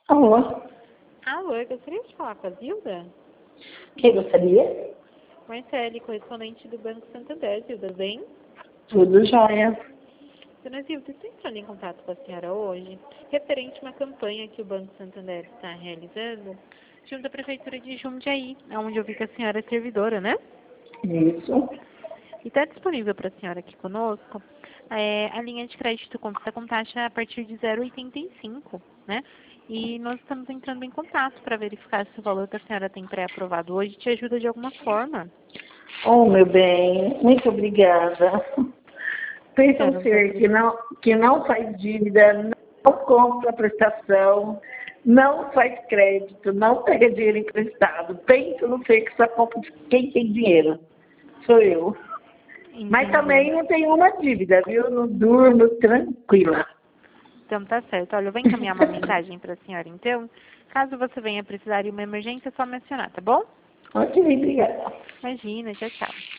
Alô? Alô, eu gostaria de falar com a Zilda? Quem gostaria? Marcele, correspondente do Banco Santander. Zilda, bem? Tudo jóia. Dona Zilda, estou entrando em contato com a senhora hoje, referente a uma campanha que o Banco Santander está realizando junto à Prefeitura de Jundiaí, onde eu vi que a senhora é servidora, né? Isso. E está disponível para a senhora aqui conosco a linha de crédito conta com taxa a partir de 0,85, né? E nós estamos entrando em contato para verificar se o valor que a senhora tem pré-aprovado hoje te ajuda de alguma forma. Oh, meu bem, muito obrigada. Pensa um Senhora, ser que não faz dívida, não compra prestação, não faz crédito, não pega dinheiro emprestado. Pensa no ser que só compra de quem tem dinheiro. Sou eu. Mas entendi. também não tenho uma dívida, viu? Não durmo tranquila. Então tá certo. Olha, eu vou encaminhar uma mensagem para a senhora então. Caso você venha precisar de uma emergência, é só mencionar, tá bom? Ok, obrigada. Imagina, tchau, tchau.